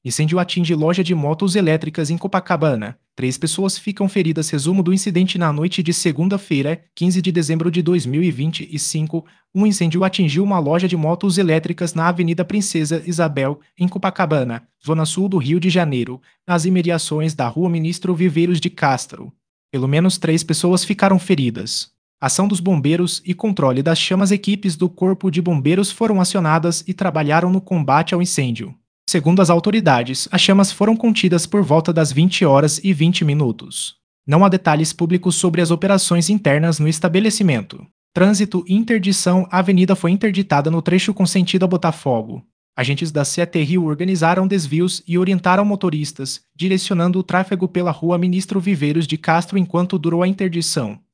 Incêndio atinge loja de motos elétricas em Copacabana. 3 pessoas ficam feridas. Resumo do incidente na noite de segunda-feira, 15 de dezembro de 2025. Um incêndio atingiu uma loja de motos elétricas na Avenida Princesa Isabel, em Copacabana, zona sul do Rio de Janeiro, nas imediações da Rua Ministro Viveiros de Castro. Pelo menos 3 pessoas ficaram feridas. Ação dos bombeiros e controle das chamas. Equipes do Corpo de Bombeiros foram acionadas e trabalharam no combate ao incêndio. Segundo as autoridades, as chamas foram contidas por volta das 20 horas e 20 minutos. Não há detalhes públicos sobre as operações internas no estabelecimento. Trânsito e interdição. A avenida foi interditada no trecho com sentido a Botafogo. Agentes da CET Rio organizaram desvios e orientaram motoristas, direcionando o tráfego pela rua Ministro Viveiros de Castro enquanto durou a interdição.